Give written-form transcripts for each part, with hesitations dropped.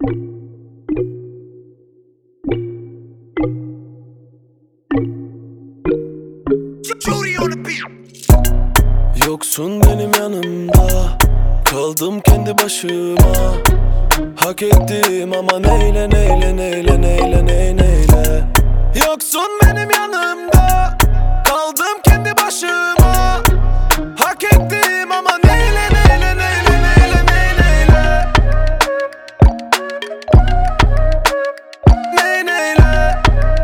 Yoksun benim yanımda, kaldım kendi başıma. Hak ettim ama neyle neyle neyle neyle neyle neyle. Yoksun benim yanımda, kaldım kendi başıma. Hak ettim ama neyle neyle neyle neyle neyle. Ney neyle.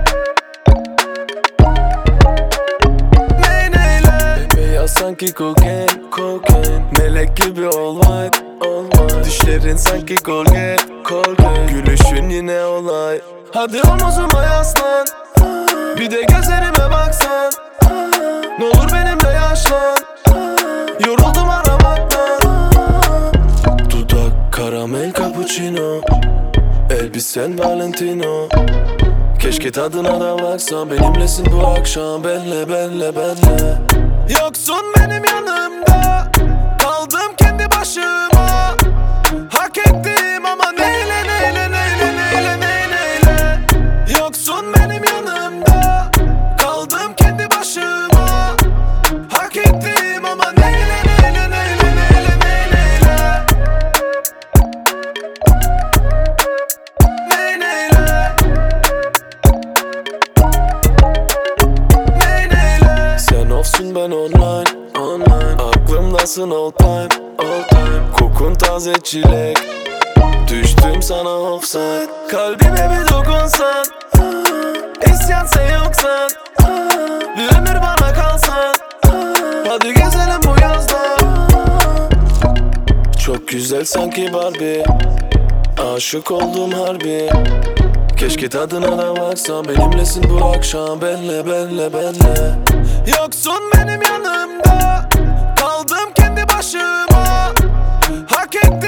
Ney neyle. Bembeyaz sanki kokain, kokain. Melek gibi all white, all white. Düşlerin sanki Colgate, Colgate. Gülüşün yine olay. Hadi omuzuma yaslan, bir de gözlerime baksan. Ne olur benimle yaşlan, yoruldum aramaktan. Dudak karamel cappuccino, elbisen Valentino. Keşke tadına da baksan, benimlesin bu akşam. Benle benle benle. Yoksun benim yanımda, kaldım kendi başıma. Hak ettim ama neyle neyle neyle neyle neyle. Yoksun benim yanımda, kaldım kendi başıma. Hak ettim ama neyle neyle neyle neyle neyle. Ney neyle. Ney neyle. Sen offsun ben online, online. Aklımdasın all time, all time. Kokun taze çilek, düştüm sana offside. Kalbime bir dokunsan, isyan sen yoksan. Bir ömür bana kalsan, hadi gezelim bu yazda. Çok güzel sanki Barbie, aşık oldum harbi. Keşke tadına da baksan, benimlesin bu akşam. Benle benle benle. Yoksun benim yanımda, kaldım kendi başıma. Hak ettim